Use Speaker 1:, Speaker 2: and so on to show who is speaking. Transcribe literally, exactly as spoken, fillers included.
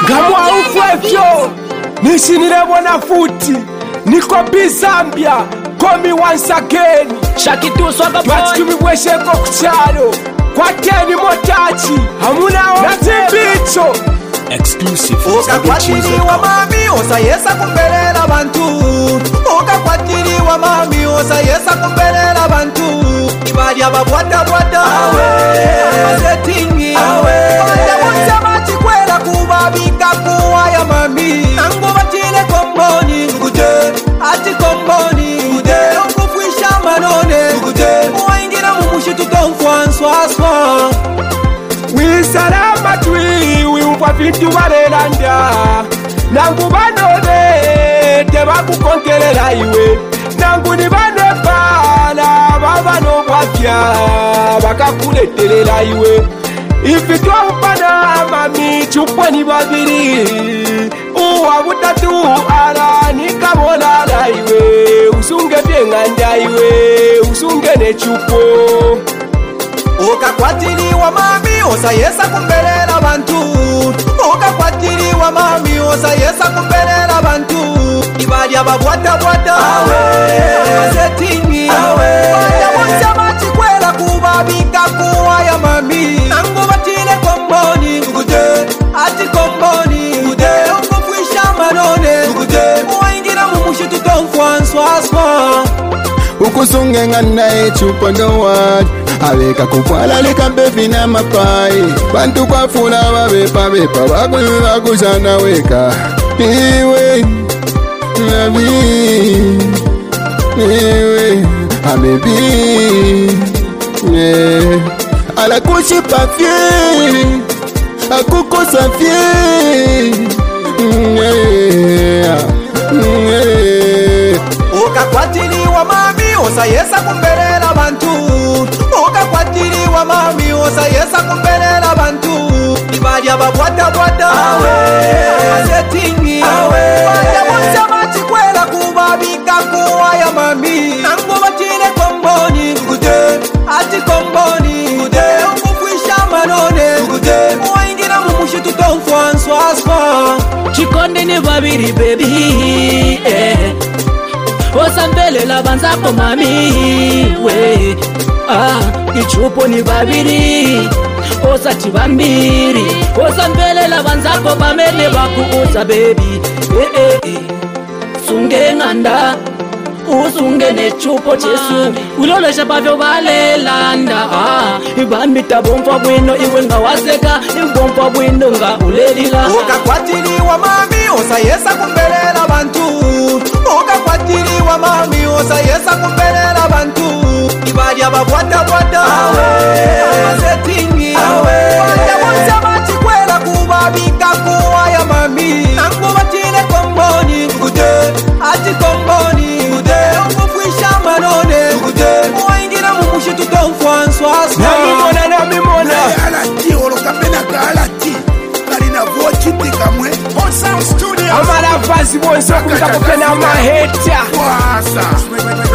Speaker 1: Ngamwa ufwevyo nishinire bona futi niko bizambia komi once again
Speaker 2: Shakitu swaka boy
Speaker 1: twatumi bwesheko kuchalo kwa teni motachi hamuna otibicho
Speaker 3: exclusive.
Speaker 4: Ukakwatiriwa mami osayesa kumbelela bantu Ukakwatiriwa mami osayesa kumbelela bantu Ibali ababwata bwata awe Azetingi awe Bada monsama chikwela kubabika kuwa ya mami Nangu batile komboni Ngute ati komboni Ngute Nkufwisha manone Ngute Mwaingira mumushi tutomfwanswa aswa
Speaker 1: wisalama twi wiumva vitu valelanda nangu vanone tevakukonkelela iwe nangu ni vane pala vavanobwavya vakakuletelela iwe ifi twaupana mami chuponi vaviri uwa vutatu ala nikavolala iwe usunge vyeng'anda iwe usunge nechupo
Speaker 4: Ukakwatiriwa mami osayesa kumbelela bantu Ukakwatiriwa mami osayesa kumbelela bantu Ibali ababwata bwata awe Azetingi awe Bada monsama chikwela kubabika kuwa ya mami Nangu batile komboni Ngute ati komboni Ngute Nkufwisha manone Ngute Mwaingira mumushi tutomfwanswa aswa
Speaker 5: Ukusunge nganae chupa ndowad Aweka kupwala lika bebi na mapai Bantu kwa fula wabepa bepa Wakulu wakushana weka Iwe Nabi Iwe Amebi Yeah Ala kushi pafye Akukosa fye Yeah Yeah
Speaker 4: Ukakwatiriwa mami osayesa kumbelela bantu Ukakwatiriwa mami osayesa kumbelela bantu Ibali ababwata bwata awe Azetingi awe Bada monsama chikwela kubabika kuwa ya mami Nangu batile komboni Ngute ati komboni Ngute Nkufwisha manone Ngute Mwaingira mumushi tutomfwanswa aswa
Speaker 2: Chikonde ni babiri baby eh. Osambelela banzako mami we ah ichupo ni babiri osati bambiri Osambelela banzako bamene bakuuza baby eh eh eh sunge nganda usunge nechupo chesu ulolesha bavyo balelanda ah ibambita bomfa bwino iwe ngawaseka ibomfa bwino nga ulelila
Speaker 4: Ukakwatiriwa mami osayesa kumbelela bantu Ukakwatiriwa mami osayesa kumbelela bantu Ibali ababwata bwata awe Azetingi awe Bada monsama chikwela kubabika kuwa ya mami Nangu batile komboni Ngute ati komboni Ngute Nkufwisha manone Ngute Mwaingira mumushi tutomfwanswa aswa
Speaker 1: namimona namimona
Speaker 6: alati olokapena kalati kalina vochiti kamwe on sound studio
Speaker 1: amalavazi bonse okulitako pena maheta
Speaker 6: kwasa